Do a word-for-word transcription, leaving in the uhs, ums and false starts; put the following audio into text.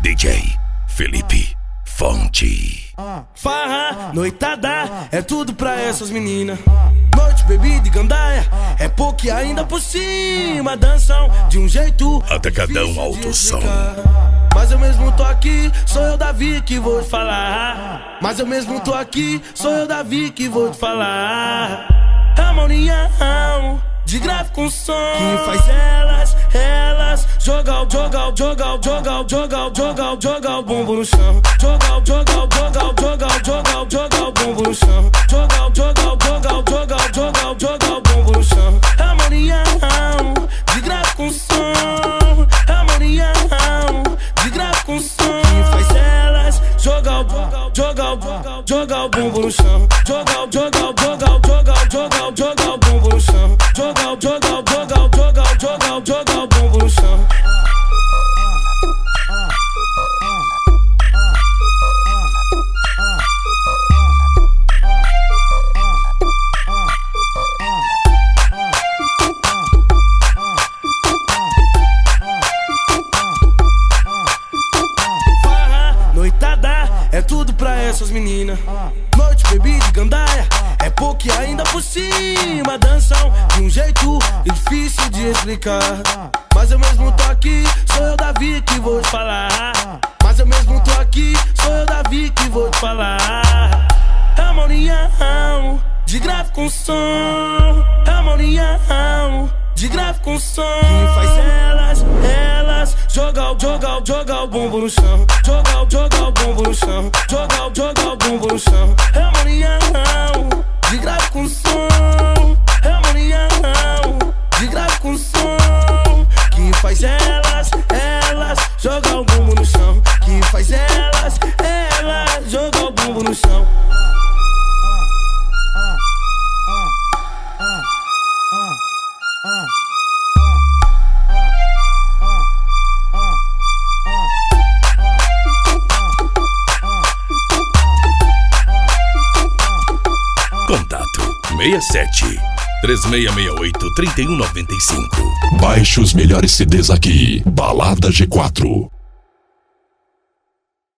D J Felipe Fonte. Farra, noitada, é tudo pra essas meninas. Noite, bebida e gandaia, é pouco e ainda por cima. Dançam de um jeito Atacadão Alto Som. Mas eu mesmo tô aqui, sou eu Davi que vou te falar. Mas eu mesmo tô aqui, sou eu Davi que vou te falar. Harmonia de grave com som que faz elas, elas jogar, jogar, jogar, jogar, jogar, jogar, jogar o bumbum no chão. Jogar, jogar, jogar, jogar, jogar, jogar o bumbum no chão. Jogar, jogar, jogar, jogar, jogar, jogar o bumbum no chão. Harmonia de grave com som. Harmonia de grave com som que faz elas jogar, jogar, jogar, jogar o bumbum no chão. Jogar, jogar, jogar, jogar, jogar, jogar o bumbum no chão. Jogar, jogar, jogar, jogar, jogar, jogar o bumbum no chão. Farra, noitada, é tudo pra essas meninas. Noite, bebida e gandaia, é pouco e ainda por cima. Dançam de um jeito difícil de explicar. Mas eu mesmo tô aqui, sou eu Davi que vou te falar. Mas eu mesmo tô aqui, sou eu Davi que vou te falar. Harmonia de grave com som. Harmonia de grave com som que faz elas, elas jogar, jogar, jogar o bumbum no chão. Jogar, jogar o bumbum no chão. Jogar, jogar o bumbum no chão. Harmonia de grave com som. Harmonia de grave com som que faz elas, elas jogar o bumbum no chão. Que faz elas, elas jogar o bumbum no chão. Contato seis sete, três seis seis oito, três um nove cinco. Baixe os melhores C Ds aqui. Balada G quatro.